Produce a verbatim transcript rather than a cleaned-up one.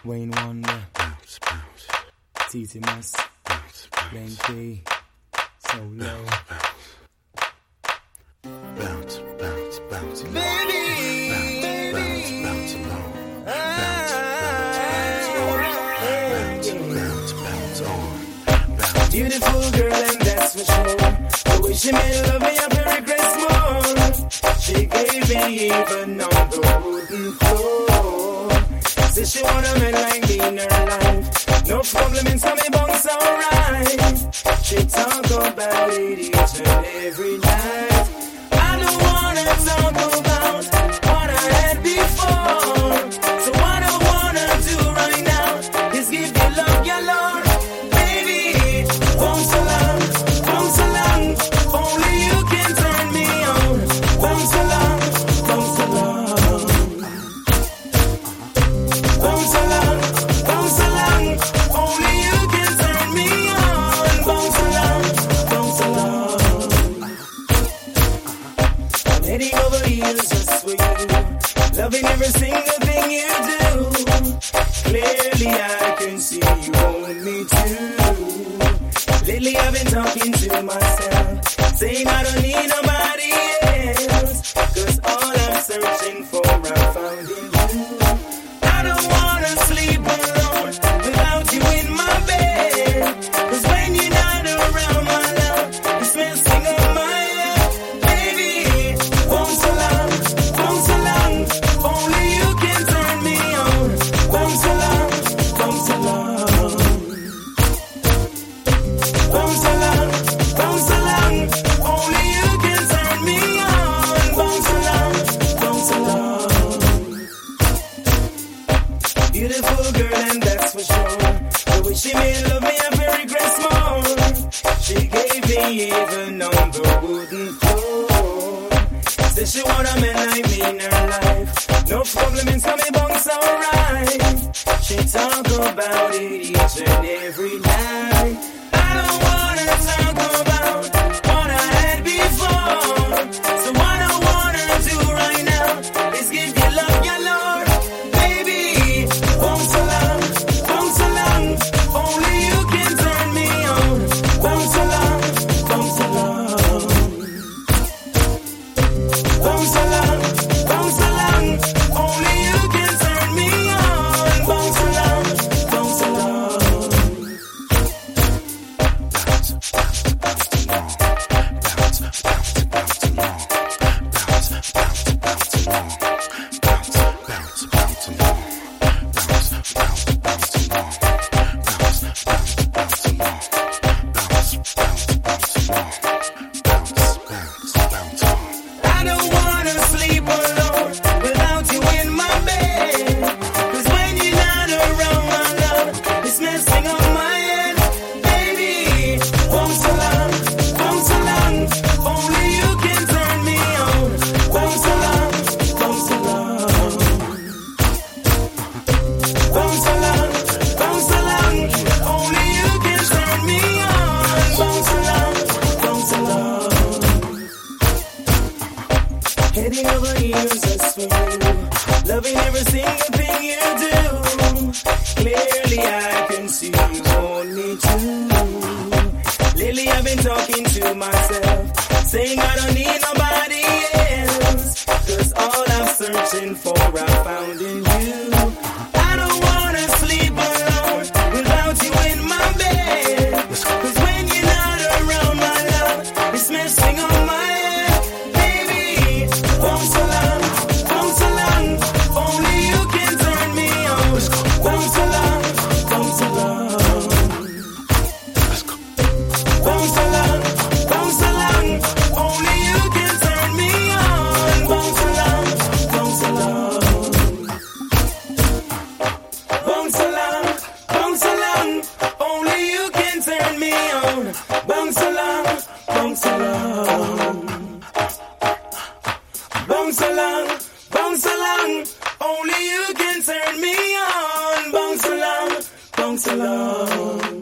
Wayne Wonder, T T Mas, Glenn Key, So Low. Bounce, bounce, bounce, baby, bounce, bounce, bounce along. Bounce, bounce, bounce, bounce on. Bounce. Beautiful girl, and that's for sure. The way she made love me, I regrets more. She gave me even on the wooden floor. Said she want a man like me in her life. No problem in some bunks, alright. She talk about it each and every night. I don't wanna talk about what I had before. So what I wanna do right now is give you love, your Lord. Baby, bounce along, bounce along. Only you can turn me on. Bounce along, bounce along. Bounce along, bounce along. Only you can turn me on. Bounce along, bounce along. I'm heading over heels just for you. Loving every single thing you do. Clearly I can see you want me too. Lately I've been talking to myself, saying I don't need nobody else. Cause all I'm searching for I found in you. I don't wanna sleep alone without you in my bed. Cause when you're not around, my love, it's messing up my head. Baby, bounce along, bounce along. Only you can turn me on. Bounce along, bounce along. Bounce along, bounce along. Only you can turn me on. Bounce along, bounce along. Beautiful girl, and that's for sure. The way she made love me, I very regrets more. She gave me even on the wooden floor. Said she want a man like me in her life. No problem in some bunks, alright. She talk about it each and every night. I don't wanna talk about what I had before. So what I wanna do right now is give you love, your Lord. Baby, bounce along, bounce along. Only you can turn me on. Bounce along, bounce along. Bounce along, bounce along. Only you can turn me on. Bounce along, bounce along. I don't wanna sleep alone without you in my bed. Cause when you're not around, my love, it's messing up my head. Baby, bounce along, bounce along. Only you can turn me on. Bounce along, bounce along. Bounce along, bounce along. Only you can turn me on. Bounce along, bounce along. Heading over heels just for you. Loving every single thing you do. Clearly I can see you want me too. Lately I've been talking to myself, saying I don't need nobody else. Cause all I'm searching for I found in you. I don't wanna sleep alone without you in my bed. Cause when you're not around, my love, it's messing on my head. Baby, bounce along, bounce along. Only you can turn me on. Bounce along, bounce along. Bounce along, bounce along. Only you can turn me on. Bounce along, bounce along. Bounce along, bounce along. Only you can turn me on. Bounce along, bounce along. Bounce along, bounce along. Only you can turn me on. Bounce along, bounce along.